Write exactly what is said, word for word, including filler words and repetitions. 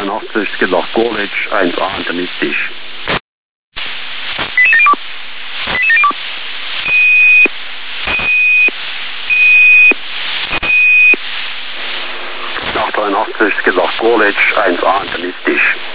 dreiundachtzig Skidlach Gorlitsch eins A internistisch. Nach dreiundachtzig Skidlach Gorlitsch eins A internistisch.